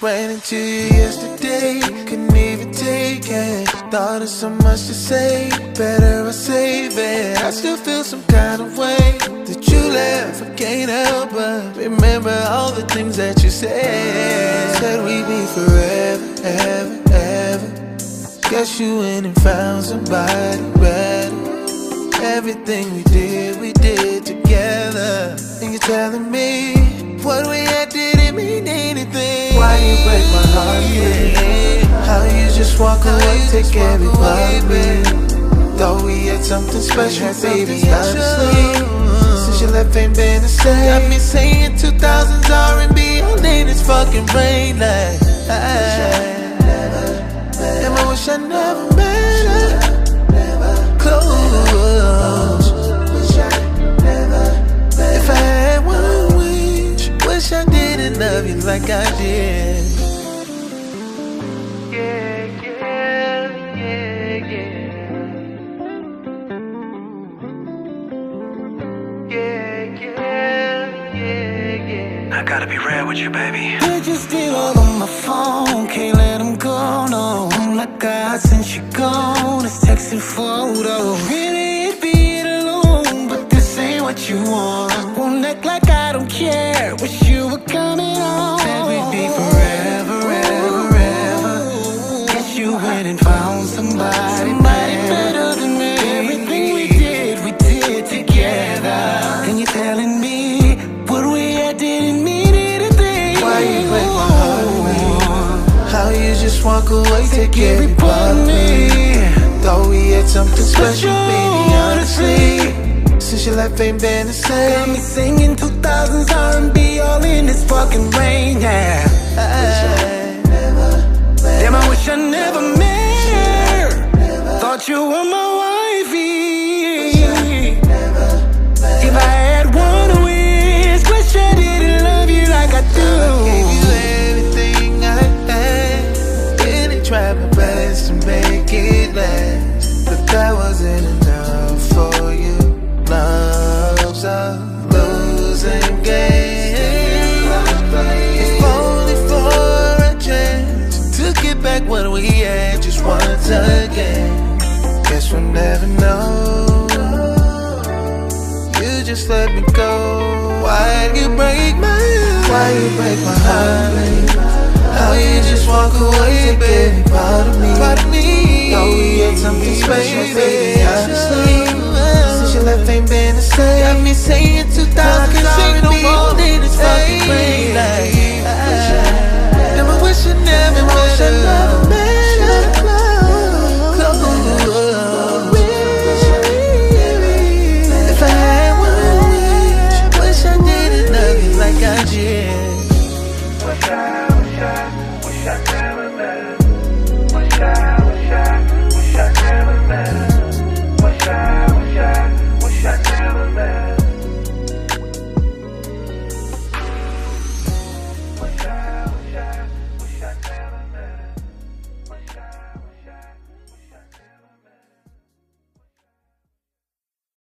ran into you yesterday, couldn't even take it. Thought of so much to say, better I save it. I still feel some kind of way that you left, I can't help but remember all the things that you said. Said we'd be forever, ever, ever. Guess you went and found somebody better. Everything we did together. And you're telling me what we had didn't mean anything. Why you break my heart, yeah. How you just walk away, take every part of me. Thought we had something special, baby, honestly. Since you left, ain't been the same. Got me saying 2000s R&B all in this fucking rain like damn, I wish I never met her. Close. If I had one wish I didn't love you like I did. I gotta be real with you, baby. Did you still all on my phone? Can't let him go, no. Oh my God, since you gone, it's texting photos. Really, it'd be it alone, but this ain't what you want. Won't act like I don't care. Wish you were coming on. Said we'd be forever, ever, ever. Guess you went and found somebody better than me. Everything we did together. And you're telling me what we had didn't mean anything. Why you break my heart? How you just walk away, take every part of me. Thought we had something special, baby, honestly. Since you left, ain't been the same. Got me singing 2000s R&B all in this fucking rain, yeah. Damn, I wish I never met her. Thought you were my wifey. If I had one wish I didn't love you like I do. I gave you everything I had, really tried my best to make it last, but that wasn't enough for you. Love's a losing game. If only for a chance to get back what we had just once again. Guess we'll never know. You just let me go. Why'd you break my heart? Why you break my heart? How you just walk away, baby, part of me. Thought we had something special, baby, honestly. Since you left, ain't been the same. Got me saying 2000s